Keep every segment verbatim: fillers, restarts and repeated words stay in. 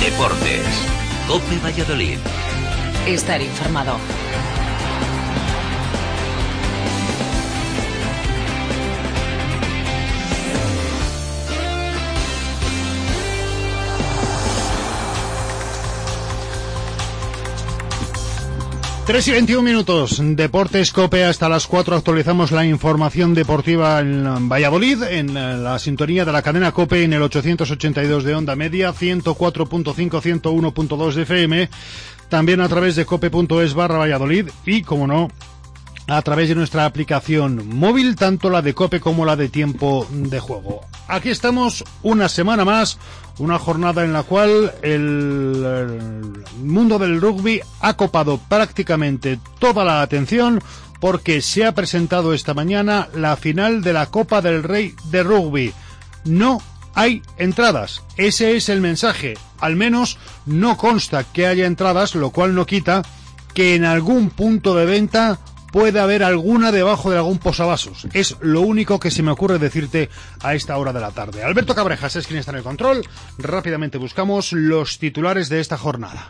Deportes. COPE Valladolid. Estar informado. tres y veintiún minutos, Deportes COPE hasta las cuatro, actualizamos la información deportiva en Valladolid, en la sintonía de la cadena COPE en el ochocientos ochenta y dos de onda media, ciento cuatro punto cinco, ciento uno punto dos de F M, también a través de cope.es barra Valladolid y, como no, a través de nuestra aplicación móvil, tanto la de COPE como la de Tiempo de Juego. Aquí estamos una semana más, una jornada en la cual el, el mundo del rugby ha copado prácticamente toda la atención porque se ha presentado esta mañana la final de la Copa del Rey de Rugby. No hay entradas, ese es el mensaje, al menos no consta que haya entradas, lo cual no quita que en algún punto de venta puede haber alguna debajo de algún posavasos. Es lo único que se me ocurre decirte a esta hora de la tarde. Alberto Cabrejas es quien está en el control. Rápidamente buscamos los titulares de esta jornada.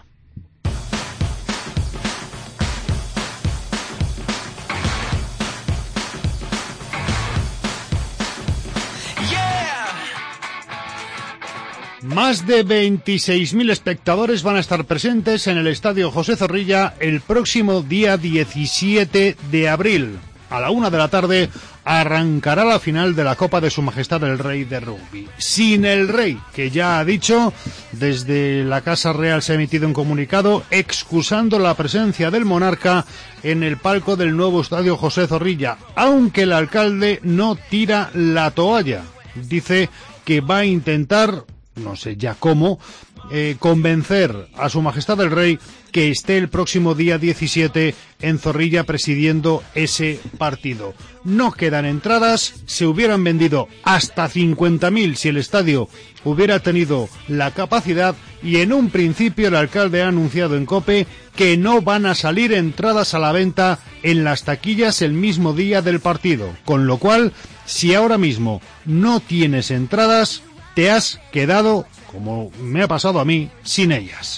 Más de veintiséis mil espectadores van a estar presentes en el Estadio José Zorrilla el próximo día diecisiete de abril. A la una de la tarde arrancará la final de la Copa de Su Majestad el Rey de Rugby. Sin el Rey, que ya ha dicho, desde la Casa Real se ha emitido un comunicado excusando la presencia del monarca en el palco del nuevo Estadio José Zorrilla, aunque el alcalde no tira la toalla. Dice que va a intentar, no sé ya cómo, eh, convencer a Su Majestad el Rey que esté el próximo día diecisiete en Zorrilla presidiendo ese partido. No quedan entradas, se hubieran vendido hasta cincuenta mil si el estadio hubiera tenido la capacidad y en un principio el alcalde ha anunciado en COPE que no van a salir entradas a la venta en las taquillas el mismo día del partido, con lo cual, si ahora mismo no tienes entradas, te has quedado, como me ha pasado a mí, sin ellas.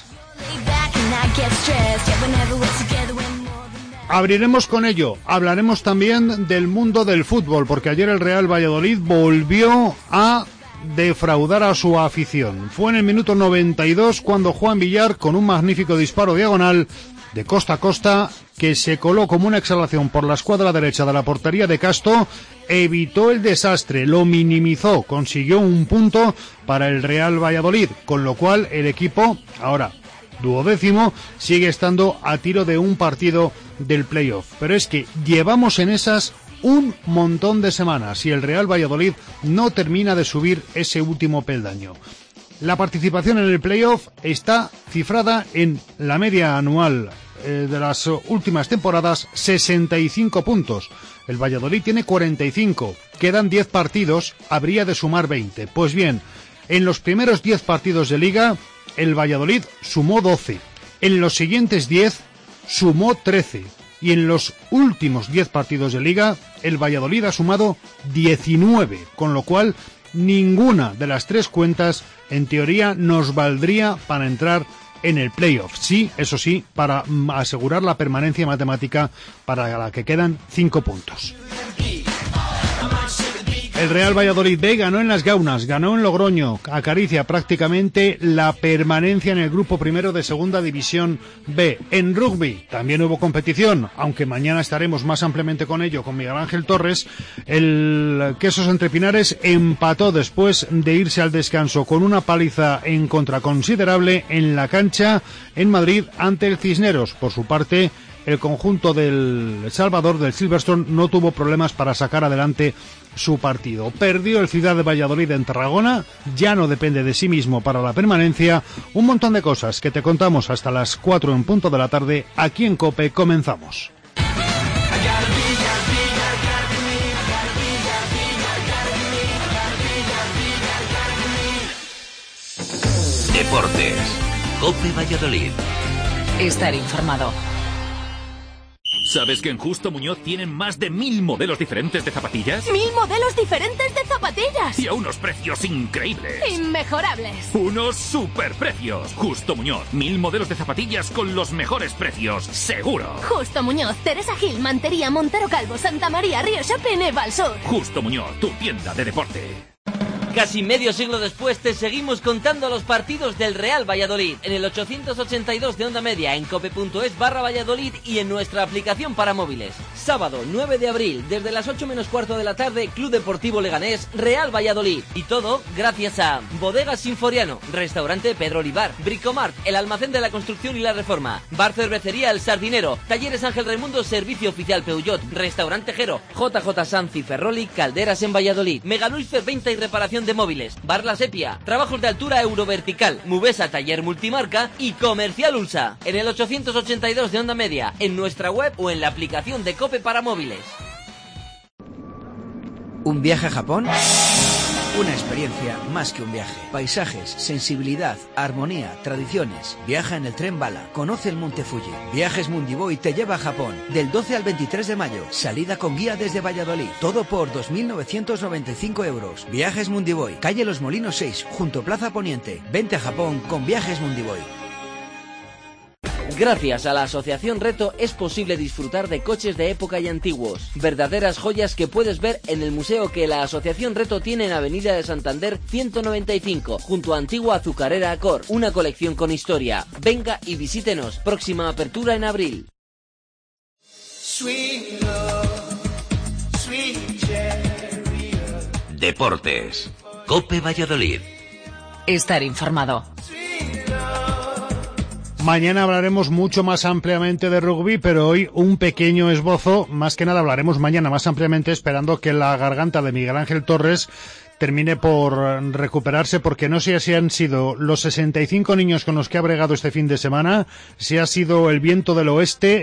Abriremos con ello, hablaremos también del mundo del fútbol, porque ayer el Real Valladolid volvió a defraudar a su afición. Fue en el minuto noventa y dos cuando Juan Villar, con un magnífico disparo diagonal de costa a costa, que se coló como una exhalación por la escuadra derecha de la portería de Casto, evitó el desastre, lo minimizó, consiguió un punto para el Real Valladolid, con lo cual el equipo, ahora duodécimo, sigue estando a tiro de un partido del playoff. Pero es que llevamos en esas un montón de semanas y el Real Valladolid no termina de subir ese último peldaño. La participación en el playoff está cifrada en la media anual eh, de las últimas temporadas, sesenta y cinco puntos. El Valladolid tiene cuarenta y cinco. Quedan diez partidos, habría de sumar veinte. Pues bien, en los primeros diez partidos de Liga, el Valladolid sumó doce. En los siguientes diez, sumó trece. Y en los últimos diez partidos de Liga, el Valladolid ha sumado diecinueve. Con lo cual, ninguna de las tres cuentas, en teoría, nos valdría para entrar en el playoff. Sí, eso sí, para asegurar la permanencia matemática para la que quedan cinco puntos. El Real Valladolid B ganó en Las Gaunas, ganó en Logroño, acaricia prácticamente la permanencia en el grupo primero de Segunda División B. En rugby también hubo competición, aunque mañana estaremos más ampliamente con ello con Miguel Ángel Torres. El Quesos Entre Pinares empató después de irse al descanso con una paliza en contra considerable en la cancha en Madrid ante el Cisneros. Por su parte, el conjunto del Salvador, del Silverstone, no tuvo problemas para sacar adelante su partido. Perdió el Ciudad de Valladolid en Tarragona, ya no depende de sí mismo para la permanencia. Un montón de cosas que te contamos hasta las cuatro en punto de la tarde. Aquí en COPE comenzamos. Deportes. COPE Valladolid. Estar informado. ¿Sabes que en Justo Muñoz tienen más de mil modelos diferentes de zapatillas? ¡Mil modelos diferentes de zapatillas! Y a unos precios increíbles. ¡Inmejorables! ¡Unos superprecios! Justo Muñoz, mil modelos de zapatillas con los mejores precios, seguro. Justo Muñoz, Teresa Gil, Mantería, Montero Calvo, Santa María, Río Shopping y Valsur. Justo Muñoz, tu tienda de deporte. Casi medio siglo después te seguimos contando los partidos del Real Valladolid en el ochocientos ochenta y dos de Onda Media, en cope.es barra Valladolid y en nuestra aplicación para móviles. Sábado nueve de abril, desde las ocho menos cuarto de la tarde, Club Deportivo Leganés, Real Valladolid. Y todo gracias a Bodegas Sinforiano, Restaurante Pedro Olivar, Bricomart, el Almacén de la Construcción y la Reforma, Bar Cervecería El Sardinero, Talleres Ángel Raimundo, Servicio Oficial Peugeot, Restaurante Jero, J J Sanz y Ferroli, Calderas en Valladolid, Megaluifer Venta y Reparación de Móviles, Bar La Sepia, Trabajos de Altura Eurovertical, Mubesa Taller Multimarca y Comercial Ulsa. En el ochocientos ochenta y dos de Onda Media, en nuestra web o en la aplicación de Cope para móviles. ¿Un viaje a Japón? Una experiencia más que un viaje. Paisajes, sensibilidad, armonía, tradiciones. Viaja en el tren bala. Conoce el Monte Fuji. Viajes Mundiboy te lleva a Japón. Del doce al veintitrés de mayo. Salida con guía desde Valladolid. Todo por dos mil novecientos noventa y cinco euros. Viajes Mundiboy. Calle Los Molinos seis, junto Plaza Poniente. Vente a Japón con Viajes Mundiboy. Gracias a la Asociación Reto es posible disfrutar de coches de época y antiguos, verdaderas joyas que puedes ver en el museo que la Asociación Reto tiene en Avenida de Santander ciento noventa y cinco, junto a Antigua Azucarera Acor, una colección con historia. Venga y visítenos, próxima apertura en abril. Deportes. Cope Valladolid. Estar informado. Mañana hablaremos mucho más ampliamente de rugby, pero hoy un pequeño esbozo. Más que nada hablaremos mañana más ampliamente, esperando que la garganta de Miguel Ángel Torres termine por recuperarse, porque no sé si han sido los sesenta y cinco niños con los que ha bregado este fin de semana, si ha sido el viento del oeste,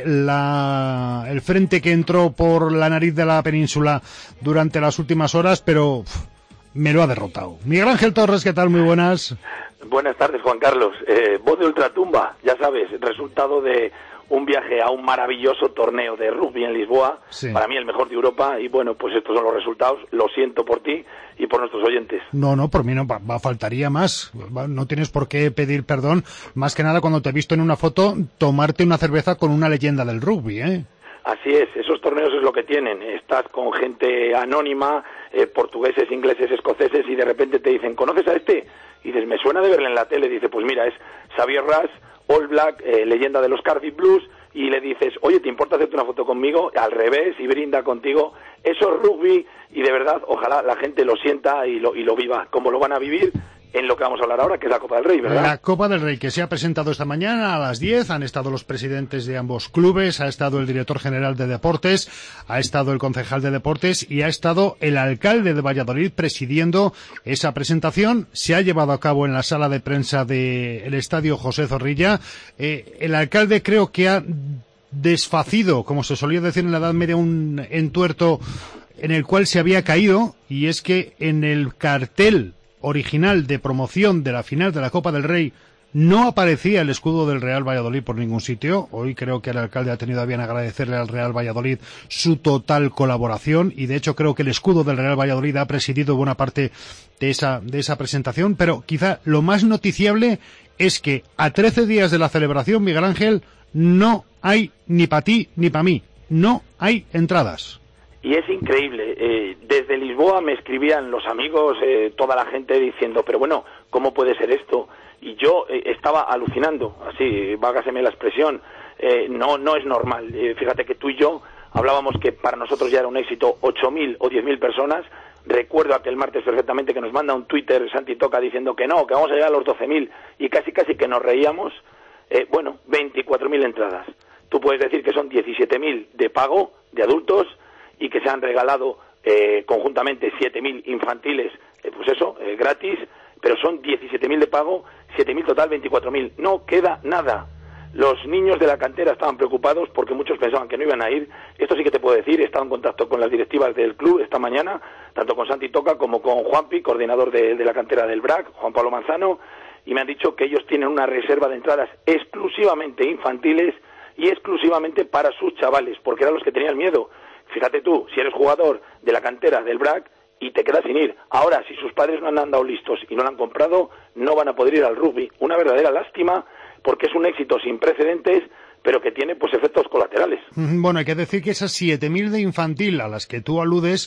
la, el frente que entró por la nariz de la península durante las últimas horas, pero uf, me lo ha derrotado. Miguel Ángel Torres, ¿qué tal? Muy buenas. Buenas tardes, Juan Carlos. Eh, voz de ultratumba, ya sabes, resultado de un viaje a un maravilloso torneo de rugby en Lisboa, sí. Para mí el mejor de Europa, y bueno, pues estos son los resultados. Lo siento por ti y por nuestros oyentes. No, no, por mí no, va, va, faltaría más. No tienes por qué pedir perdón, más que nada cuando te he visto en una foto tomarte una cerveza con una leyenda del rugby, ¿eh? Así es, esos torneos es lo que tienen. Estás con gente anónima, eh, portugueses, ingleses, escoceses, y de repente te dicen, ¿conoces a este? Y dices, me suena de verle en la tele. Dice, pues mira, es Xavier Ras, All Black, eh, leyenda de los Cardiff Blues, y le dices, oye, ¿te importa hacerte una foto conmigo? Al revés, y brinda contigo. Eso es rugby, y de verdad, ojalá la gente lo sienta y lo, y lo viva, como lo van a vivir en lo que vamos a hablar ahora, que es la Copa del Rey, ¿verdad? La Copa del Rey, que se ha presentado esta mañana a las diez, han estado los presidentes de ambos clubes, ha estado el director general de Deportes, ha estado el concejal de Deportes y ha estado el alcalde de Valladolid presidiendo esa presentación. Se ha llevado a cabo en la sala de prensa del Estadio José Zorrilla. Eh, el alcalde creo que ha desfacido, como se solía decir en la Edad Media, un entuerto en el cual se había caído, y es que en el cartel original de promoción de la final de la Copa del Rey no aparecía el escudo del Real Valladolid por ningún sitio. Hoy creo que el alcalde ha tenido a bien agradecerle al Real Valladolid su total colaboración, y de hecho creo que el escudo del Real Valladolid ha presidido buena parte de esa, de esa presentación. Pero quizá lo más noticiable es que a trece días de la celebración, Miguel Ángel, no hay ni para ti ni para mí, no hay entradas. Y es increíble, eh, desde Lisboa me escribían los amigos, eh, toda la gente diciendo, pero bueno, ¿cómo puede ser esto? Y yo eh, estaba alucinando, así, vágaseme la expresión, eh, no no es normal. Eh, fíjate que tú y yo hablábamos que para nosotros ya era un éxito ocho mil o diez mil personas. Recuerdo aquel martes perfectamente que nos manda un Twitter Santi Toca diciendo que no, que vamos a llegar a los doce mil, y casi casi que nos reíamos. Eh, bueno, veinticuatro mil entradas. Tú puedes decir que son diecisiete mil de pago, de adultos, y que se han regalado eh, conjuntamente siete mil infantiles, eh, pues eso, eh, gratis, pero son diecisiete mil de pago, siete mil total, veinticuatro mil. No queda nada. Los niños de la cantera estaban preocupados porque muchos pensaban que no iban a ir. Esto sí que te puedo decir, he estado en contacto con las directivas del club esta mañana, tanto con Santi Toca como con Juanpi, coordinador de, de la cantera del B R A C, Juan Pablo Manzano, y me han dicho que ellos tienen una reserva de entradas exclusivamente infantiles, y exclusivamente para sus chavales, porque eran los que tenían miedo. Fíjate tú, si eres jugador de la cantera del B R A C y te quedas sin ir. Ahora, si sus padres no han andado listos y no lo han comprado, no van a poder ir al rugby. Una verdadera lástima, porque es un éxito sin precedentes, pero que tiene pues efectos colaterales. Bueno, hay que decir que esas siete mil de infantil a las que tú aludes,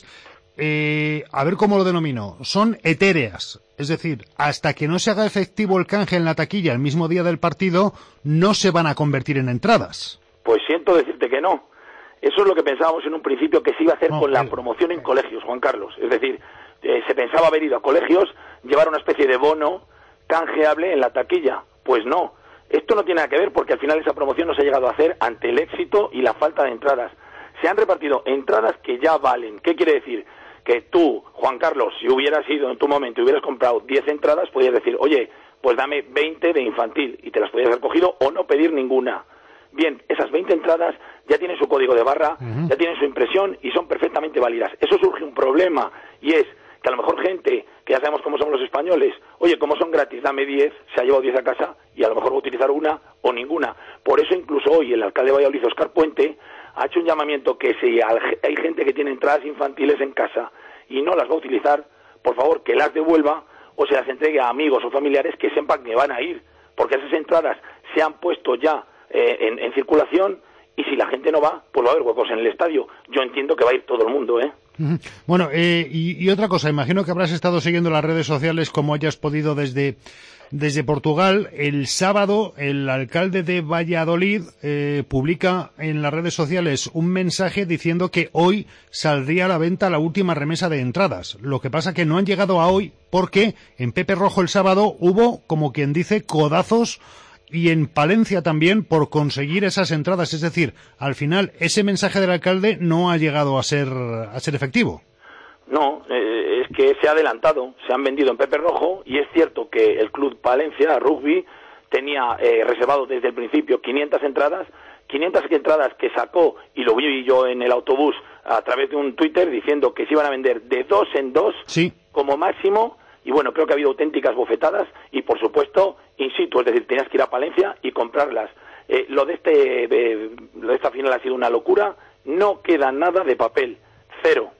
eh, a ver cómo lo denomino, son etéreas. Es decir, hasta que no se haga efectivo el canje en la taquilla el mismo día del partido, no se van a convertir en entradas. Pues siento decirte que no. Eso es lo que pensábamos en un principio que se iba a hacer no, con la pero... promoción en colegios, Juan Carlos. Es decir, eh, se pensaba haber ido a colegios, llevar una especie de bono canjeable en la taquilla. Pues no. Esto no tiene nada que ver porque al final esa promoción no se ha llegado a hacer ante el éxito y la falta de entradas. Se han repartido entradas que ya valen. ¿Qué quiere decir? Que tú, Juan Carlos, si hubieras ido en tu momento y hubieras comprado diez entradas, podías decir, oye, pues dame veinte de infantil, y te las podías haber cogido o no pedir ninguna. Bien, esas veinte entradas ya tienen su código de barra, uh-huh. ya tienen su impresión y son perfectamente válidas. Eso surge un problema, y es que a lo mejor gente, que ya sabemos cómo somos los españoles, oye, como son gratis, dame diez, se ha llevado diez a casa y a lo mejor va a utilizar una o ninguna. Por eso incluso hoy el alcalde de Valladolid, Óscar Puente, ha hecho un llamamiento que si hay gente que tiene entradas infantiles en casa y no las va a utilizar, por favor, que las devuelva o se las entregue a amigos o familiares que sepan que van a ir, porque esas entradas se han puesto ya eh, en, en circulación, y si la gente no va, pues va a haber huecos en el estadio. Yo entiendo que va a ir todo el mundo, ¿eh? Bueno, eh, y, y otra cosa, imagino que habrás estado siguiendo las redes sociales como hayas podido desde, desde Portugal. El sábado, el alcalde de Valladolid eh, publica en las redes sociales un mensaje diciendo que hoy saldría a la venta la última remesa de entradas. Lo que pasa que no han llegado a hoy porque en Pepe Rojo el sábado hubo, como quien dice, codazos, y en Palencia también por conseguir esas entradas. Es decir, al final ese mensaje del alcalde no ha llegado a ser a ser efectivo. No, eh, es que se ha adelantado, se han vendido en Pepe Rojo, y es cierto que el Club Palencia Rugby tenía eh, reservado desde el principio quinientas entradas, quinientas entradas que sacó, y lo vi yo en el autobús a través de un Twitter diciendo que se iban a vender de dos en dos, sí, como máximo. Y bueno, creo que ha habido auténticas bofetadas y, por supuesto, in situ, es decir, tenías que ir a Palencia y comprarlas. Eh, lo de este eh, lo de esta final ha sido una locura, no queda nada de papel, cero.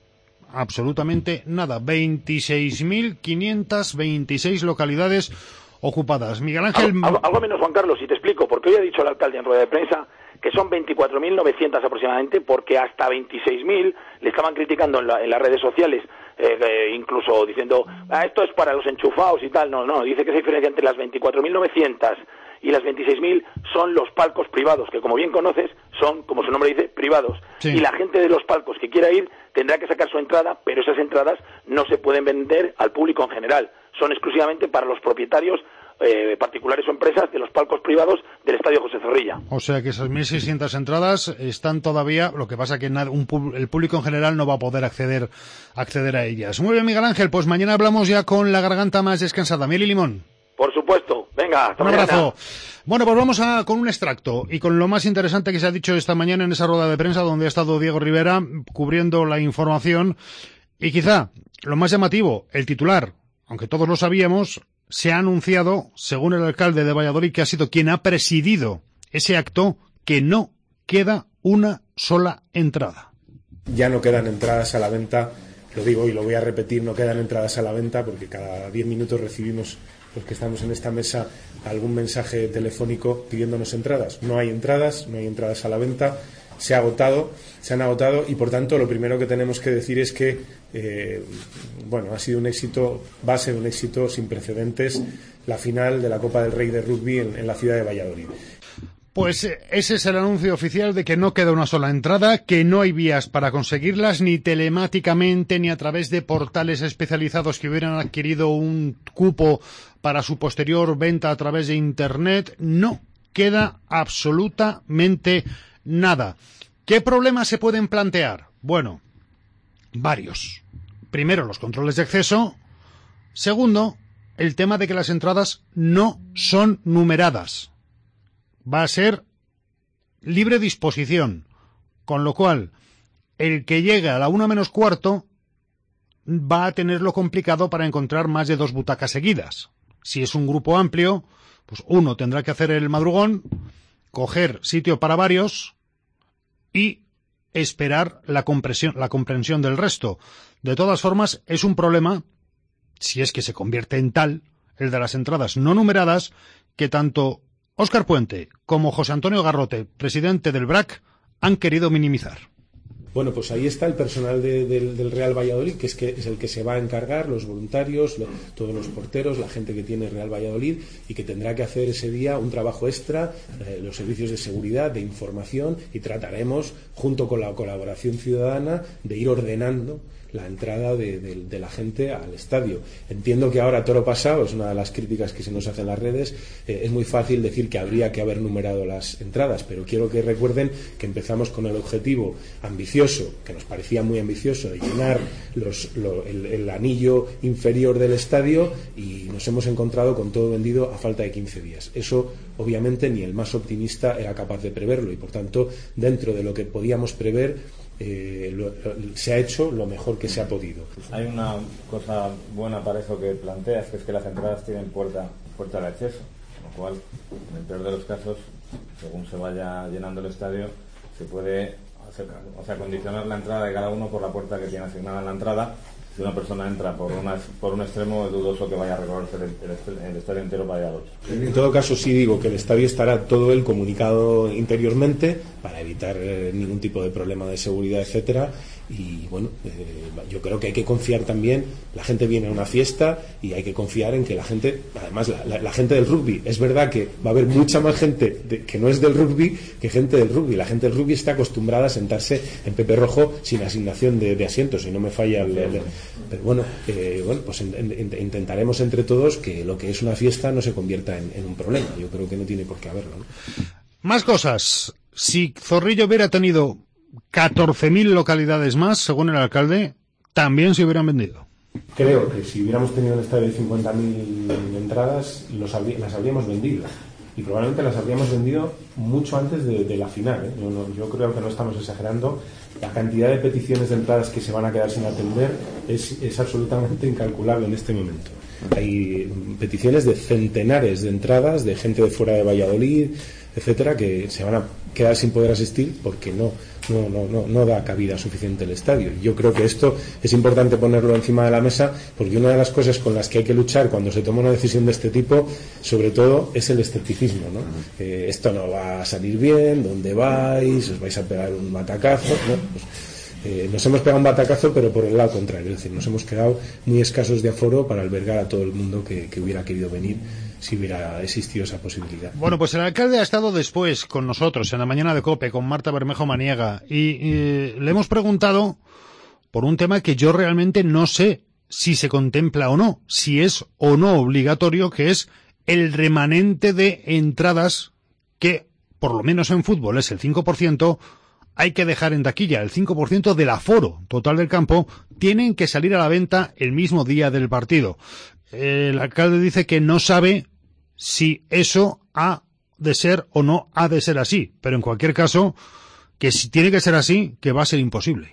Absolutamente nada, veintiséis mil quinientas veintiséis localidades ocupadas. Miguel Ángel... Algo, algo, algo menos, Juan Carlos, y te explico, porque hoy ha dicho el alcalde en rueda de prensa que son veinticuatro mil novecientas aproximadamente, porque hasta veintiséis mil le estaban criticando en, la, en las redes sociales, eh, eh, incluso diciendo, ah, esto es para los enchufados y tal. No, no, dice que esa diferencia entre las veinticuatro mil novecientas y las veintiséis mil son los palcos privados, que como bien conoces, son, como su nombre dice, privados. Sí. Y la gente de los palcos que quiera ir tendrá que sacar su entrada, pero esas entradas no se pueden vender al público en general. Son exclusivamente para los propietarios Eh, particulares o empresas de los palcos privados del Estadio José Zorrilla. O sea que esas mil seiscientas entradas están todavía, lo que pasa que nada, un, el público en general no va a poder acceder acceder a ellas. Muy bien, Miguel Ángel, pues mañana hablamos ya con la garganta más descansada. Miel y limón. Por supuesto. Venga, hasta un mañana. abrazo. Bueno, pues vamos a con un extracto y con lo más interesante que se ha dicho esta mañana en esa rueda de prensa donde ha estado Diego Rivera cubriendo la información, y quizá lo más llamativo, el titular, aunque todos lo sabíamos. Se ha anunciado, según el alcalde de Valladolid, que ha sido quien ha presidido ese acto, que no queda una sola entrada. Ya no quedan entradas a la venta, lo digo y lo voy a repetir, no quedan entradas a la venta porque cada diez minutos recibimos, los que estamos en esta mesa, algún mensaje telefónico pidiéndonos entradas. No hay entradas, no hay entradas a la venta. Se ha agotado, se han agotado y por tanto lo primero que tenemos que decir es que eh, bueno, ha sido un éxito, va a ser un éxito sin precedentes la final de la Copa del Rey de Rugby en, en la ciudad de Valladolid. Pues ese es el anuncio oficial de que no queda una sola entrada, que no hay vías para conseguirlas, ni telemáticamente, ni a través de portales especializados que hubieran adquirido un cupo para su posterior venta a través de Internet. No queda absolutamente nada. ¿Qué problemas se pueden plantear? Bueno, varios. Primero, los controles de acceso. Segundo, el tema de que las entradas no son numeradas. Va a ser libre disposición, con lo cual el que llegue a la una menos cuarto va a tenerlo complicado para encontrar más de dos butacas seguidas. Si es un grupo amplio, pues uno tendrá que hacer el madrugón coger sitio para varios y esperar la comprensión, la comprensión del resto. De todas formas, es un problema, si es que se convierte en tal, el de las entradas no numeradas, que tanto Óscar Puente como José Antonio Garrote, presidente del B R A C, han querido minimizar. Bueno, pues ahí está el personal de, de, del Real Valladolid, que es, que es el que se va a encargar, los voluntarios, lo, todos los porteros, la gente que tiene Real Valladolid, y que tendrá que hacer ese día un trabajo extra, eh, los servicios de seguridad, de información, y trataremos, junto con la colaboración ciudadana, de ir ordenando la entrada de, de, de la gente al estadio. Entiendo que ahora, toro pasado, es una de las críticas que se nos hacen en las redes, eh, es muy fácil decir que habría que haber numerado las entradas, pero quiero que recuerden que empezamos con el objetivo ambicioso, que nos parecía muy ambicioso, de llenar los, lo, el, el anillo inferior del estadio, y nos hemos encontrado con todo vendido a falta de quince días. Eso, obviamente, ni el más optimista era capaz de preverlo, y por tanto, dentro de lo que podíamos prever, Eh, lo, lo, se ha hecho lo mejor que se ha podido. Hay una cosa buena para eso que planteas, que es que las entradas tienen puerta, puerta de acceso, con lo cual, en el peor de los casos, según se vaya llenando el estadio, se puede hacer, o sea, condicionar la entrada de cada uno por la puerta que tiene asignada en la entrada. Si una persona entra por, una, por un extremo, es dudoso que vaya a recorrerse el, el, el estadio entero para ir al otro. En todo caso, sí digo que el estadio estará todo el comunicado interiormente para evitar eh, ningún tipo de problema de seguridad, etcétera. Y bueno, eh, yo creo que hay que confiar también. La gente viene a una fiesta y hay que confiar en que la gente, además la, la, la gente del rugby, es verdad que va a haber mucha más gente de, que no es del rugby que gente del rugby. La gente del rugby está acostumbrada a sentarse en Pepe Rojo sin asignación de, de asientos, si no me falla el, el, pero bueno, eh, bueno pues en, en, intentaremos entre todos que lo que es una fiesta no se convierta en, en un problema. Yo creo que no tiene por qué haberlo, ¿no? Más cosas. Si Zorrilla hubiera tenido catorce mil localidades más, según el alcalde, también se hubieran vendido. Creo que si hubiéramos tenido un estadio de cincuenta mil entradas, los habrí, las habríamos vendido. Y probablemente las habríamos vendido mucho antes de, de la final, ¿eh? Yo, no, yo creo que no estamos exagerando. La cantidad de peticiones de entradas que se van a quedar sin atender es, es absolutamente incalculable en este momento. Hay peticiones de centenares de entradas de gente de fuera de Valladolid, etcétera, que se van a quedar sin poder asistir porque no, no, no, no, no da cabida suficiente el estadio. Yo creo que esto es importante ponerlo encima de la mesa, porque una de las cosas con las que hay que luchar cuando se toma una decisión de este tipo, sobre todo, es el escepticismo, ¿no? Eh, esto no va a salir bien, ¿dónde vais? ¿Os vais a pegar un batacazo? ¿No? Pues, Eh, nos hemos pegado un batacazo, pero por el lado contrario, es decir, nos hemos quedado muy escasos de aforo para albergar a todo el mundo que, que hubiera querido venir si hubiera existido esa posibilidad. Bueno, pues el alcalde ha estado después con nosotros en la mañana de COPE, con Marta Bermejo Maniega, y, y le hemos preguntado por un tema que yo realmente no sé si se contempla o no, si es o no obligatorio, que es el remanente de entradas que, por lo menos en fútbol, es el cinco por ciento, hay que dejar en taquilla. El cinco por ciento del aforo total del campo tienen que salir a la venta el mismo día del partido. El alcalde dice que no sabe si eso ha de ser o no ha de ser así, pero en cualquier caso, que si tiene que ser así, que va a ser imposible.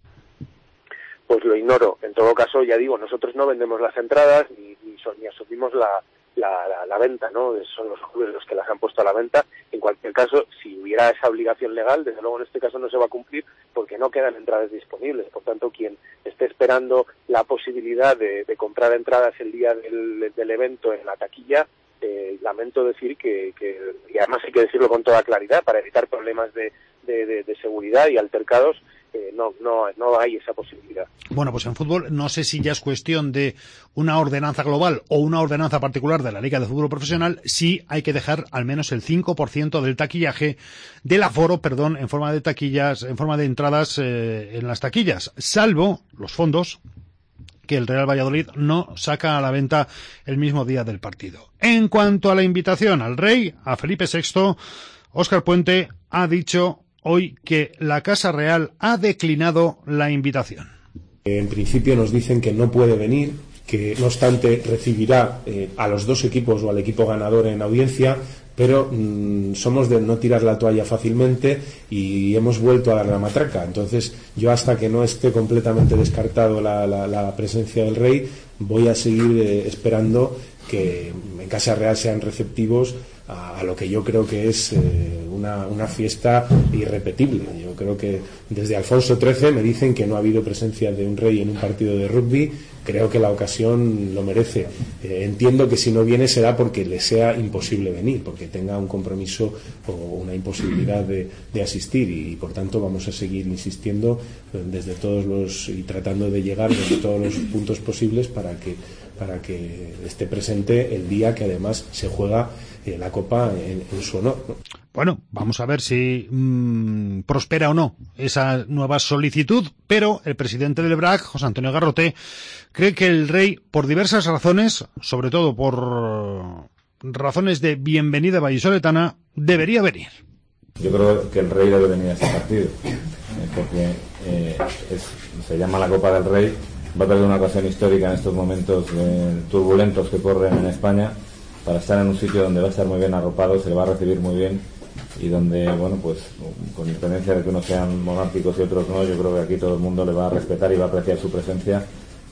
Pues lo ignoro. En todo caso, ya digo, nosotros no vendemos las entradas ni, ni, ni asumimos la, la, la, la venta, ¿no? Son los clubes los que las han puesto a la venta. En cualquier caso, si hubiera esa obligación legal, desde luego en este caso no se va a cumplir porque no quedan entradas disponibles. Por tanto, quien esté esperando la posibilidad de, de comprar entradas el día del, del evento en la taquilla, eh, lamento decir que, que, y además hay que decirlo con toda claridad, para evitar problemas de, de, de, de seguridad y altercados, Eh, no, no, no hay esa posibilidad. Bueno, pues en fútbol no sé si ya es cuestión de una ordenanza global o una ordenanza particular de la Liga de Fútbol Profesional, sí hay que dejar al menos el cinco por ciento del taquillaje, del aforo, perdón, en forma de taquillas, en forma de entradas eh, en las taquillas, salvo los fondos que el Real Valladolid no saca a la venta el mismo día del partido. En cuanto a la invitación al Rey, a Felipe sexto, Óscar Puente ha dicho hoy que la Casa Real ha declinado la invitación. En principio nos dicen que no puede venir, que no obstante recibirá eh, a los dos equipos o al equipo ganador en audiencia, pero mmm, somos de no tirar la toalla fácilmente y hemos vuelto a dar la matraca. Entonces yo, hasta que no esté completamente descartado la, la, la presencia del Rey, voy a seguir eh, esperando que en Casa Real sean receptivos a, a lo que yo creo que es eh, una, una fiesta irrepetible. Yo creo que desde Alfonso trece me dicen que no ha habido presencia de un rey en un partido de rugby. Creo que la ocasión lo merece. Eh, entiendo que si no viene será porque le sea imposible venir, porque tenga un compromiso o una imposibilidad de, de asistir, y, y por tanto vamos a seguir insistiendo eh, desde todos los y tratando de llegar desde todos los puntos posibles para que para que esté presente el día que además se juega eh, la Copa en, en su honor, ¿no? Bueno, vamos a ver si mmm, prospera o no esa nueva solicitud, pero el presidente del B R A C, José Antonio Garrote, cree que el rey, por diversas razones, sobre todo por razones de bienvenida vallisoletana, debería venir. Yo creo que el rey debe venir a este partido, eh, porque eh, es, se llama la Copa del Rey, va a tener una ocasión histórica en estos momentos eh, turbulentos que corren en España, para estar en un sitio donde va a estar muy bien arropado, se le va a recibir muy bien, y donde, bueno, pues con independencia de que unos sean monárquicos y otros no, yo creo que aquí todo el mundo le va a respetar y va a apreciar su presencia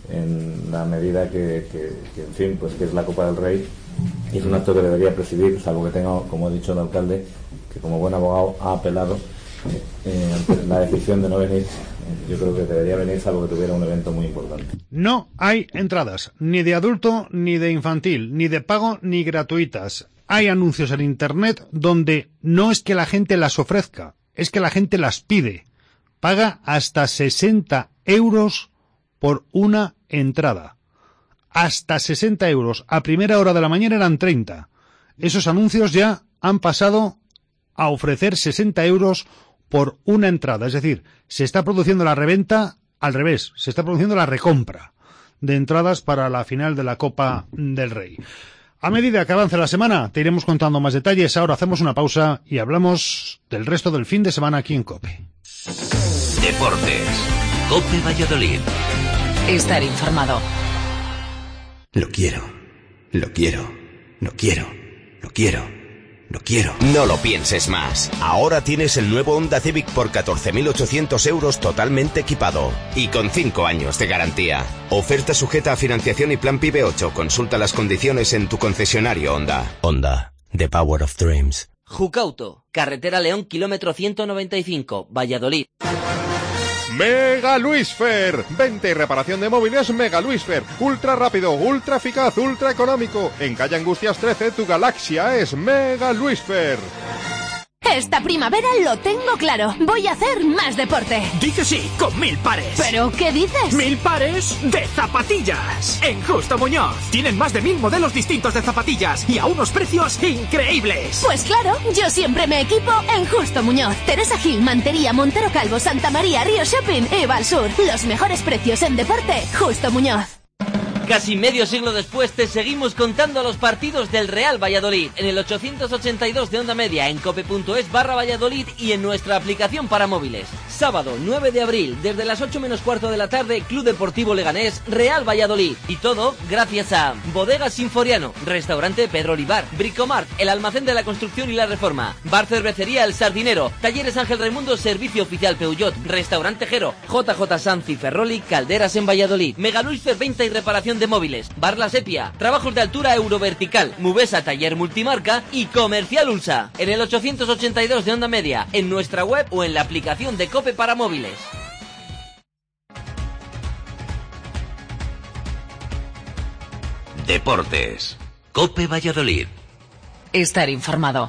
en la medida que, que, que en fin, pues que es la Copa del Rey, y es un acto que debería presidir, salvo que tenga, como ha dicho el alcalde, que como buen abogado ha apelado eh, eh, ante la decisión de no venir. Yo creo que debería venir, salvo que tuviera un evento muy importante. No hay entradas, ni de adulto ni de infantil, ni de pago ni gratuitas. Hay anuncios en Internet donde no es que la gente las ofrezca, es que la gente las pide. Paga hasta sesenta euros por una entrada. Hasta sesenta euros. A primera hora de la mañana eran treinta. Esos anuncios ya han pasado a ofrecer sesenta euros por una entrada. Es decir, se está produciendo la reventa al revés. Se está produciendo la recompra de entradas para la final de la Copa del Rey. A medida que avance la semana, te iremos contando más detalles. Ahora hacemos una pausa y hablamos del resto del fin de semana aquí en COPE. Deportes. COPE Valladolid. Estar informado. Lo quiero. Lo quiero. Lo quiero. Lo quiero. Lo quiero. No lo pienses más. Ahora tienes el nuevo Honda Civic por catorce mil ochocientos euros totalmente equipado y con cinco años de garantía. Oferta sujeta a financiación y plan PIBE ocho. Consulta las condiciones en tu concesionario Honda. Honda, the power of dreams. Jucauto, carretera León, kilómetro ciento noventa y cinco, Valladolid. Mega Luisfer, venta y reparación de móviles Mega Luisfer, ultra rápido, ultra eficaz, ultra económico. En calle Angustias trece, tu galaxia es Mega Luisfer. Esta primavera lo tengo claro. Voy a hacer más deporte. Dice sí, con mil pares. ¿Pero qué dices? Mil pares de zapatillas. En Justo Muñoz. Tienen más de mil modelos distintos de zapatillas y a unos precios increíbles. Pues claro, yo siempre me equipo en Justo Muñoz. Teresa Gil, Mantería, Montero Calvo, Santa María, Río Shopping y Valsur. Los mejores precios en deporte. Justo Muñoz. Casi medio siglo después te seguimos contando los partidos del Real Valladolid en el ochocientos ochenta y dos de onda media, en cope.es barra Valladolid y en nuestra aplicación para móviles. Sábado nueve de abril, desde las ocho menos cuarto de la tarde, Club Deportivo Leganés, Real Valladolid. Y todo gracias a Bodegas Sinforiano, Restaurante Pedro Olivar, Bricomart, el almacén de la construcción y la reforma, Bar Cervecería El Sardinero, Talleres Ángel Raimundo, Servicio Oficial Peugeot, Restaurante Jero, J J Sanz y Ferroli, Calderas en Valladolid, Mega Luisfer, venta y reparación de móviles, Bar La Sepia, trabajos de altura Eurovertical, Mubesa Taller Multimarca y Comercial Ulsa. En el ochocientos ochenta y dos de onda media, en nuestra web o en la aplicación de COPE para móviles. Deportes. COPE Valladolid. Estar informado.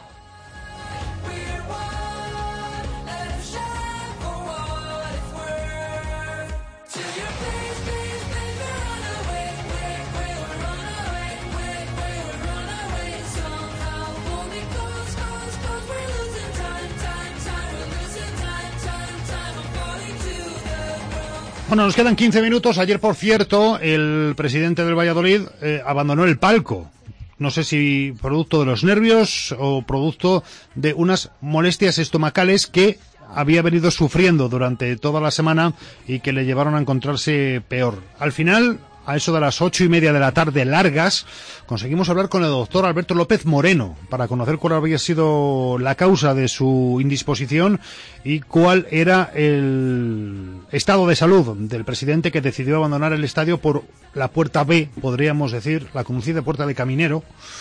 Bueno, nos quedan quince minutos. Ayer, por cierto, el presidente del Valladolid eh, abandonó el palco. No sé si producto de los nervios o producto de unas molestias estomacales que había venido sufriendo durante toda la semana y que le llevaron a encontrarse peor. Al final, a eso de las ocho y media de la tarde largas, conseguimos hablar con el doctor Alberto López Moreno para conocer cuál había sido la causa de su indisposición y cuál era el estado de salud del presidente, que decidió abandonar el estadio por la puerta B, podríamos decir, la conocida puerta de Caminero,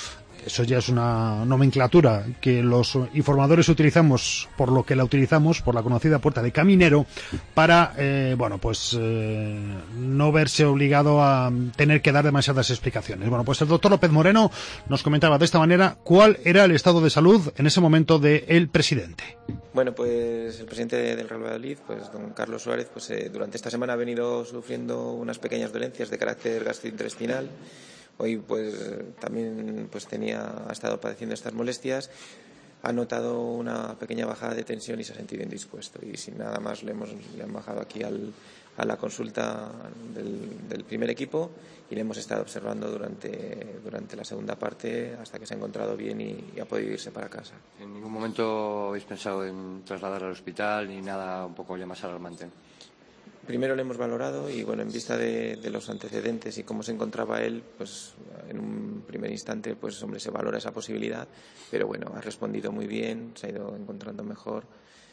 eso ya es una nomenclatura que los informadores utilizamos por lo que la utilizamos, por la conocida puerta de Caminero, para, eh, bueno, pues eh, no verse obligado a tener que dar demasiadas explicaciones. Bueno, pues el doctor López Moreno nos comentaba de esta manera cuál era el estado de salud en ese momento del presidente. Bueno, pues el presidente del Real Valladolid, pues don Carlos Suárez, pues eh, durante esta semana ha venido sufriendo unas pequeñas dolencias de carácter gastrointestinal. Hoy pues también pues tenía ha estado padeciendo estas molestias, ha notado una pequeña bajada de tensión y se ha sentido indispuesto, y sin nada más le hemos le han bajado aquí al, a la consulta del, del primer equipo y le hemos estado observando durante durante la segunda parte hasta que se ha encontrado bien y, y ha podido irse para casa. ¿En ningún momento habéis pensado en trasladar al hospital ni nada un poco ya más alarmante? Primero le hemos valorado y, bueno, en vista de, de los antecedentes y cómo se encontraba él, pues en un primer instante, pues hombre, se valora esa posibilidad, pero bueno, ha respondido muy bien, se ha ido encontrando mejor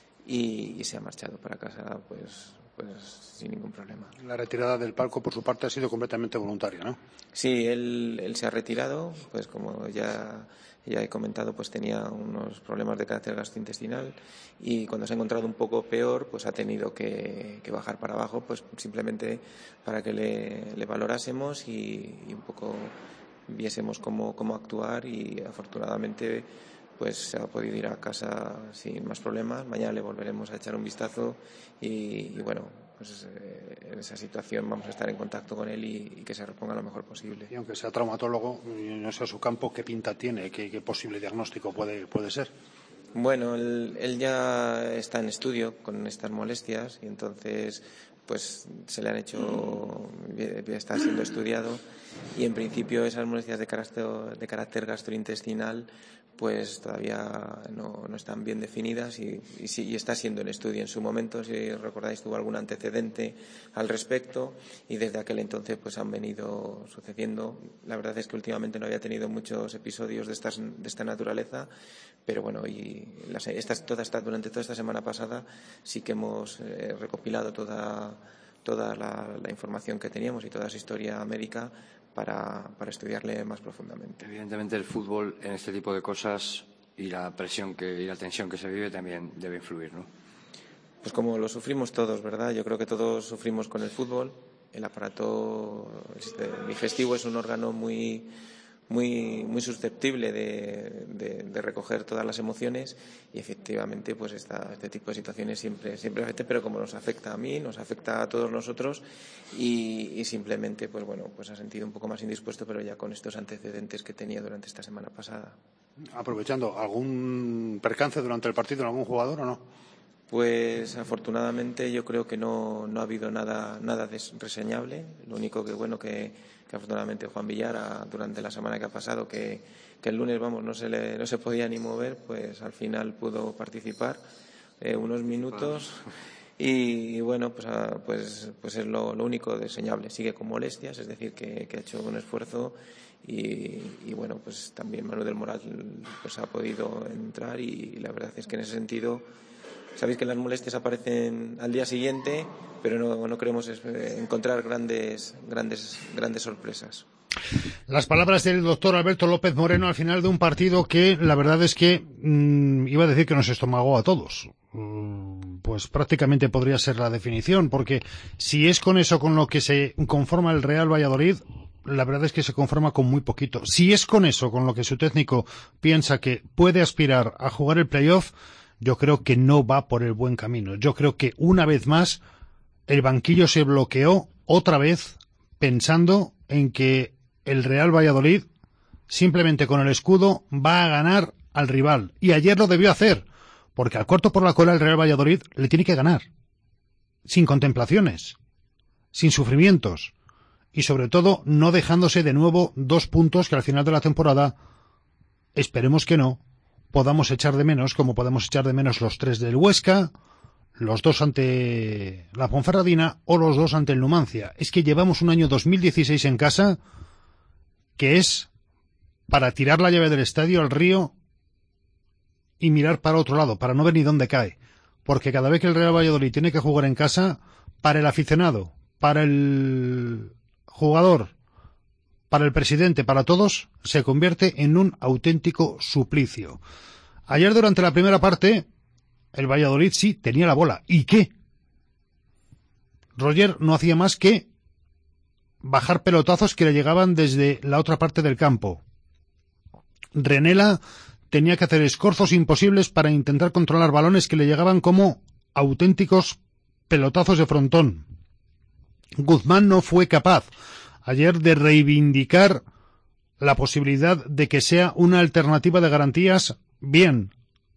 y, y se ha marchado para casa, pues, pues sin ningún problema. La retirada del palco, por su parte, ha sido completamente voluntaria, ¿no? Sí, él, él se ha retirado, pues como ya... Ya he comentado, pues tenía unos problemas de carácter gastrointestinal y cuando se ha encontrado un poco peor, pues ha tenido que, que bajar para abajo, pues simplemente para que le, le valorásemos y, y un poco viésemos cómo, cómo actuar, y afortunadamente pues se ha podido ir a casa sin más problemas. Mañana le volveremos a echar un vistazo y, y bueno, pues eh, en esa situación vamos a estar en contacto con él y, y que se reponga lo mejor posible. Y aunque sea traumatólogo, no sé a su campo, ¿qué pinta tiene? ¿Qué, qué posible diagnóstico puede, puede ser? Bueno, él, él ya está en estudio con estas molestias y entonces pues se le han hecho, está siendo estudiado y en principio esas molestias de carácter, de carácter gastrointestinal pues todavía no, no están bien definidas y, y, sí, y está siendo en estudio. En su momento, si recordáis, tuvo algún antecedente al respecto y desde aquel entonces pues han venido sucediendo. La verdad es que últimamente no había tenido muchos episodios de, estas, de esta naturaleza, pero bueno, y las, estas, toda esta, durante toda esta semana pasada sí que hemos eh, recopilado toda, toda la, la información que teníamos y toda su historia médica Para, para estudiarle más profundamente. Evidentemente el fútbol en este tipo de cosas y la presión que, y la tensión que se vive también debe influir, ¿no? Pues como lo sufrimos todos, ¿verdad? Yo creo que todos sufrimos con el fútbol. El aparato digestivo es un órgano muy, muy, muy susceptible de, de, de recoger todas las emociones y efectivamente pues esta, este tipo de situaciones siempre, siempre afecta, pero como nos afecta a mí, nos afecta a todos nosotros y, y simplemente pues bueno, pues ha sentido un poco más indispuesto, pero ya con estos antecedentes que tenía durante esta semana pasada. Aprovechando, ¿algún percance durante el partido en algún jugador o no? Pues afortunadamente yo creo que no, no ha habido nada, nada reseñable. Lo único que bueno que, que afortunadamente Juan Villar durante la semana que ha pasado, que, que el lunes vamos no se le, no se podía ni mover, pues al final pudo participar eh, unos minutos y, y bueno pues, a, pues, pues es lo, lo único reseñable. Sigue con molestias, es decir que, que ha hecho un esfuerzo y, y bueno pues también Manu del Moral pues ha podido entrar y, y la verdad es que en ese sentido sabéis que las molestias aparecen al día siguiente, pero no, no queremos encontrar grandes, grandes, grandes sorpresas. Las palabras del doctor Alberto López Moreno al final de un partido que la verdad es que mmm, iba a decir que nos estomagó a todos. Mm, pues prácticamente podría ser la definición, porque si es con eso con lo que se conforma el Real Valladolid, la verdad es que se conforma con muy poquito. Si es con eso con lo que su técnico piensa que puede aspirar a jugar el playoff, yo creo que no va por el buen camino. Yo creo que una vez más el banquillo se bloqueó otra vez pensando en que el Real Valladolid simplemente con el escudo va a ganar al rival. Y ayer lo debió hacer, porque al corto por la cola el Real Valladolid le tiene que ganar. Sin contemplaciones, sin sufrimientos y sobre todo no dejándose de nuevo dos puntos que al final de la temporada, esperemos que no, podamos echar de menos, como podemos echar de menos los tres del Huesca, los dos ante la Ponferradina o los dos ante el Numancia. Es que llevamos un año dos mil dieciséis en casa que es para tirar la llave del estadio al río y mirar para otro lado, para no ver ni dónde cae. Porque cada vez que el Real Valladolid tiene que jugar en casa, para el aficionado, para el jugador, para el presidente, para todos, se convierte en un auténtico suplicio. Ayer, durante la primera parte, el Valladolid sí tenía la bola. ¿Y qué? Roger no hacía más que bajar pelotazos que le llegaban desde la otra parte del campo. Renela tenía que hacer esfuerzos imposibles para intentar controlar balones que le llegaban como auténticos pelotazos de frontón. Guzmán no fue capaz ayer de reivindicar la posibilidad de que sea una alternativa de garantías bien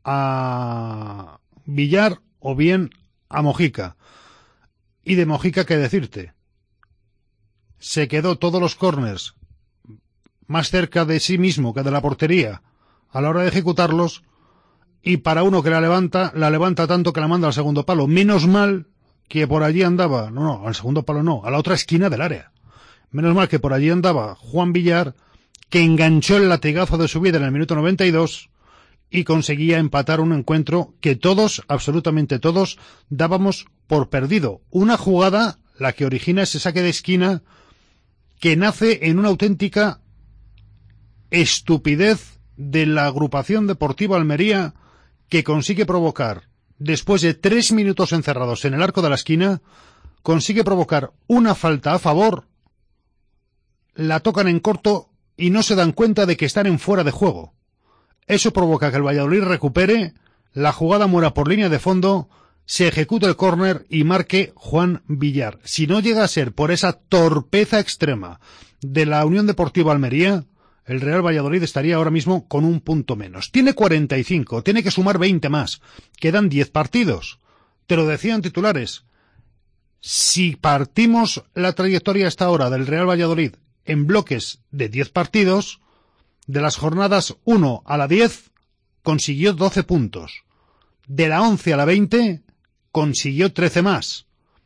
a Villar o bien a Mojica. Y de Mojica, ¿qué decirte? Se quedó todos los córners más cerca de sí mismo que de la portería a la hora de ejecutarlos, y para uno que la levanta, la levanta tanto que la manda al segundo palo. Menos mal que por allí andaba, no, no, al segundo palo no, a la otra esquina del área. Menos mal que por allí andaba Juan Villar, que enganchó el latigazo de su vida en el minuto noventa y dos y conseguía empatar un encuentro que todos, absolutamente todos, dábamos por perdido. Una jugada, la que origina ese saque de esquina, que nace en una auténtica estupidez de la agrupación deportiva Almería, que consigue provocar, después de tres minutos encerrados en el arco de la esquina, consigue provocar una falta a favor, la tocan en corto y no se dan cuenta de que están en fuera de juego. Eso provoca que el Valladolid recupere, la jugada muera por línea de fondo, se ejecute el córner y marque Juan Villar. Si no llega a ser por esa torpeza extrema de la Unión Deportiva Almería, el Real Valladolid estaría ahora mismo con un punto menos. Tiene cuarenta y cinco, tiene que sumar veinte más. Quedan diez partidos. Te lo decían titulares. Si partimos la trayectoria hasta ahora del Real Valladolid en bloques de diez partidos, de las jornadas uno a la diez, consiguió doce puntos. De la once a la veinte, consiguió trece más.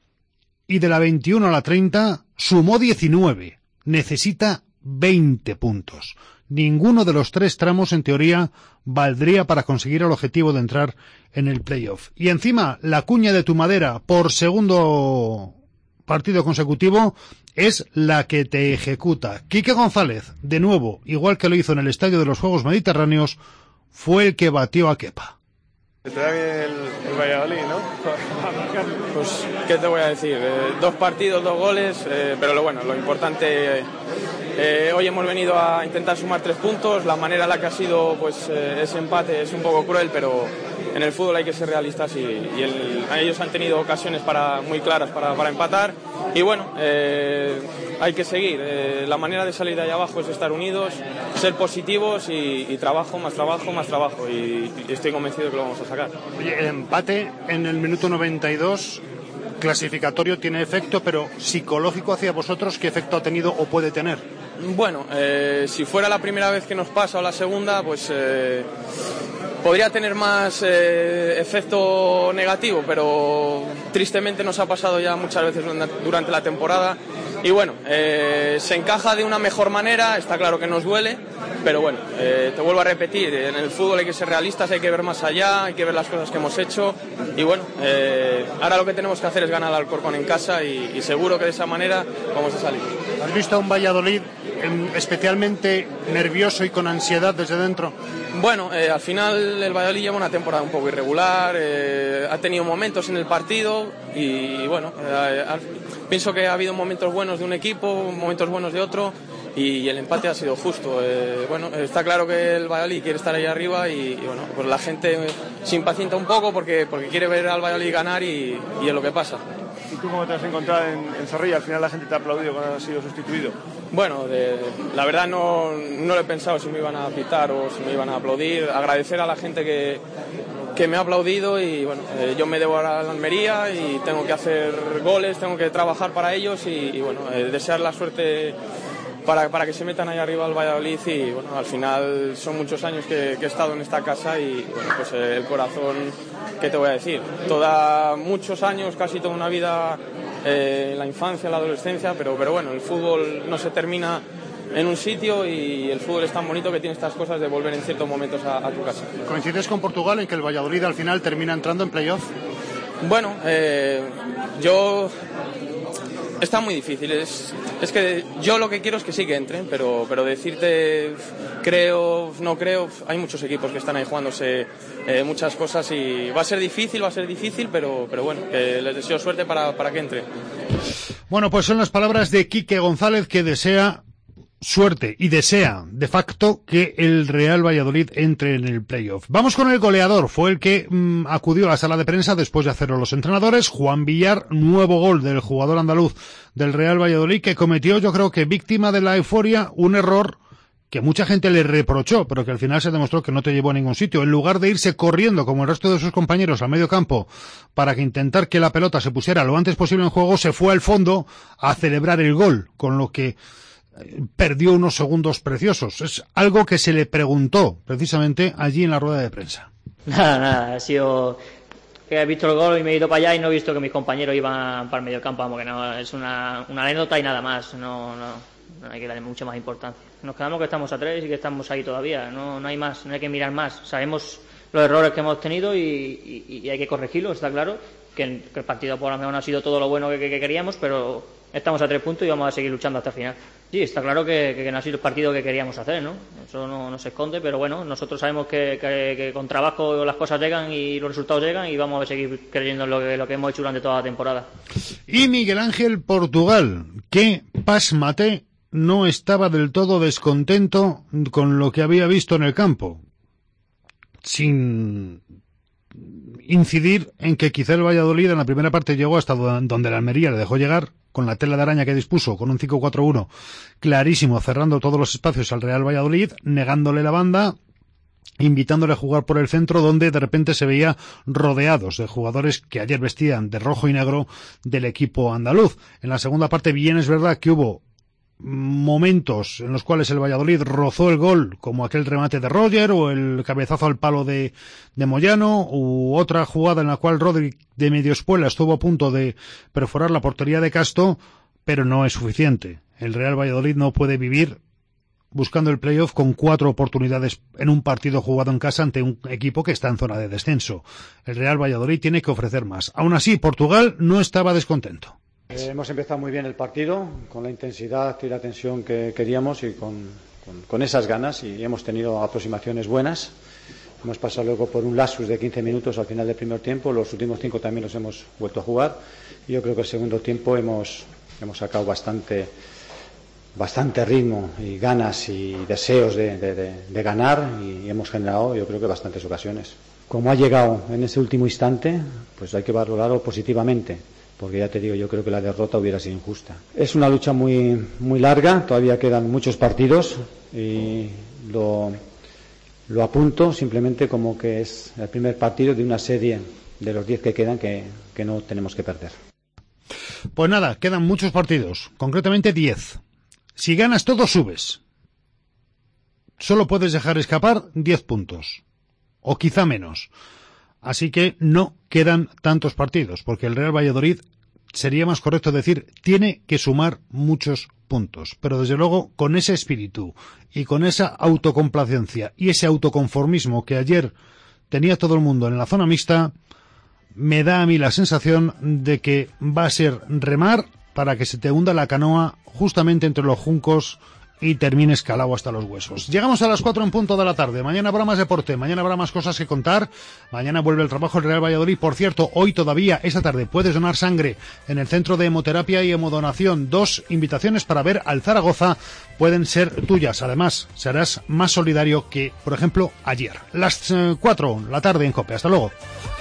Y de la veintiuno a la treinta, sumó diecinueve. Necesita veinte puntos. Ninguno de los tres tramos, en teoría, valdría para conseguir el objetivo de entrar en el playoff. Y encima, la cuña de tu madera por segundo partido consecutivo es la que te ejecuta. Quique González, de nuevo, igual que lo hizo en el Estadio de los Juegos Mediterráneos, fue el que batió a Kepa. Te da bien el, el Valladolid, ¿no? Pues, ¿qué te voy a decir? Eh, dos partidos, dos goles, eh, pero lo bueno, lo importante... Eh, hoy hemos venido a intentar sumar tres puntos. La manera en la que ha sido pues eh, ese empate es un poco cruel, pero en el fútbol hay que ser realistas y, y el, ellos han tenido ocasiones para, muy claras para, para empatar. Y bueno, eh, hay que seguir. Eh, la manera de salir de ahí abajo es estar unidos, ser positivos y, y trabajo, más trabajo, más trabajo. Y, y estoy convencido de que lo vamos a sacar. Oye, el empate en el minuto noventa y dos... clasificatorio tiene efecto, pero psicológico hacia vosotros, ¿qué efecto ha tenido o puede tener? Bueno, eh, si fuera la primera vez que nos pasa o la segunda, pues eh, podría tener más eh, efecto negativo, pero tristemente nos ha pasado ya muchas veces durante la temporada. Y bueno, eh, se encaja de una mejor manera, está claro que nos duele, pero bueno, eh, te vuelvo a repetir, en el fútbol hay que ser realistas, hay que ver más allá, hay que ver las cosas que hemos hecho y bueno, eh, ahora lo que tenemos que hacer es ganar al Alcorcón en casa y, y seguro que de esa manera vamos a salir. ¿Has visto a un Valladolid especialmente nervioso y con ansiedad desde dentro? Bueno, eh, al final el Valladolid lleva una temporada un poco irregular, eh, ha tenido momentos en el partido y, y bueno, eh, al, pienso que ha habido momentos buenos de un equipo, momentos buenos de otro y el empate ha sido justo. Eh, bueno, está claro que el Valladolid quiere estar ahí arriba y, y bueno, pues la gente se impacienta un poco porque, porque quiere ver al Valladolid ganar y, y es lo que pasa. ¿Y tú cómo te has encontrado en, en Zorrilla? Al final la gente te ha aplaudido cuando has sido sustituido. Bueno, de, la verdad no, no lo he pensado si me iban a pitar o si me iban a aplaudir. Agradecer a la gente que, que me ha aplaudido y bueno, eh, yo me debo a la Almería y tengo que hacer goles, tengo que trabajar para ellos y, y bueno, eh, desear la suerte para, para que se metan ahí arriba al Valladolid y bueno, al final son muchos años que, que he estado en esta casa y bueno, pues eh, el corazón, ¿qué te voy a decir? Toda, muchos años, casi toda una vida, eh, la infancia, la adolescencia, pero, pero bueno, el fútbol no se termina en un sitio y el fútbol es tan bonito que tiene estas cosas de volver en ciertos momentos a, a tu casa. ¿Coincides con Portugal en que el Valladolid al final termina entrando en playoff? Bueno, eh, yo está muy difícil. Es, es que yo lo que quiero es que sí que entren, pero, pero decirte creo, no creo, hay muchos equipos que están ahí jugándose eh, muchas cosas y va a ser difícil, va a ser difícil, pero, pero bueno, que les deseo suerte para, para que entren. Bueno, pues son las palabras de Quique González, que desea suerte y desea, de facto, que el Real Valladolid entre en el playoff. Vamos con el goleador. Fue el que mmm, acudió a la sala de prensa después de hacerlo los entrenadores. Juan Villar, nuevo gol del jugador andaluz del Real Valladolid, que cometió, yo creo que víctima de la euforia, un error que mucha gente le reprochó, pero que al final se demostró que no te llevó a ningún sitio. En lugar de irse corriendo como el resto de sus compañeros al medio campo para que intentar que la pelota se pusiera lo antes posible en juego, se fue al fondo a celebrar el gol, con lo que perdió unos segundos preciosos. Es algo que se le preguntó precisamente allí en la rueda de prensa. Nada, nada, ha sido que he visto el gol y me he ido para allá y no he visto que mis compañeros iban para el medio campo, vamos, que no, es una, una anécdota y nada más, no, no, no hay que darle mucha más importancia. Nos quedamos que estamos a tres y que estamos ahí todavía, no, no hay más, no hay que mirar más. Sabemos los errores que hemos tenido y, y, y hay que corregirlos, está claro, que, que el partido por lo menos no ha sido todo lo bueno que, que, que queríamos, pero estamos a tres puntos y vamos a seguir luchando hasta el final. Sí, está claro que, que no ha sido el partido que queríamos hacer, ¿no? Eso no, no se esconde, pero bueno, nosotros sabemos que, que, que con trabajo las cosas llegan y los resultados llegan y vamos a seguir creyendo en lo que, lo que hemos hecho durante toda la temporada. Y Miguel Ángel Portugal, que pásmate, no estaba del todo descontento con lo que había visto en el campo, sin incidir en que quizá el Valladolid en la primera parte llegó hasta donde la Almería le dejó llegar, con la tela de araña que dispuso, con un cinco cuatro uno clarísimo, cerrando todos los espacios al Real Valladolid, negándole la banda, invitándole a jugar por el centro, donde de repente se veía rodeados de jugadores que ayer vestían de rojo y negro del equipo andaluz. En la segunda parte bien es verdad que hubo momentos en los cuales el Valladolid rozó el gol, como aquel remate de Roger o el cabezazo al palo de, de Moyano, u otra jugada en la cual Rodri de medio espuela estuvo a punto de perforar la portería de Casto, pero no es suficiente. El Real Valladolid no puede vivir buscando el playoff con cuatro oportunidades en un partido jugado en casa ante un equipo que está en zona de descenso. El Real Valladolid tiene que ofrecer más. Aún así, Portugal no estaba descontento. Eh, hemos empezado muy bien el partido, con la intensidad y la tensión que queríamos y con, con, con esas ganas, y hemos tenido aproximaciones buenas. Hemos pasado luego por un lapsus de quince minutos al final del primer tiempo, los últimos cinco también los hemos vuelto a jugar, y yo creo que el segundo tiempo hemos, hemos sacado bastante, bastante ritmo y ganas y deseos de, de, de, de ganar, y hemos generado yo creo que bastantes ocasiones. Como ha llegado en ese último instante, pues hay que valorarlo positivamente, porque ya te digo, yo creo que la derrota hubiera sido injusta. Es una lucha muy, muy larga, todavía quedan muchos partidos y lo, lo apunto simplemente como que es el primer partido de una serie de los diez que quedan que, que no tenemos que perder. Pues nada, quedan muchos partidos, concretamente diez. Si ganas todos, subes. Solo puedes dejar escapar diez puntos, o quizá menos. Así que no quedan tantos partidos, porque el Real Valladolid, sería más correcto decir, tiene que sumar muchos puntos. Pero desde luego, con ese espíritu y con esa autocomplacencia y ese autoconformismo que ayer tenía todo el mundo en la zona mixta, me da a mí la sensación de que va a ser remar para que se te hunda la canoa justamente entre los juncos y termines calado hasta los huesos. Llegamos a las cuatro en punto de la tarde. Mañana habrá más deporte, mañana habrá más cosas que contar. Mañana vuelve el trabajo del Real Valladolid. Por cierto, hoy todavía, esta tarde, puedes donar sangre en el Centro de Hemoterapia y Hemodonación. Dos invitaciones para ver al Zaragoza pueden ser tuyas. Además, serás más solidario que, por ejemplo, ayer. Las cuatro, la tarde en COPE. Hasta luego.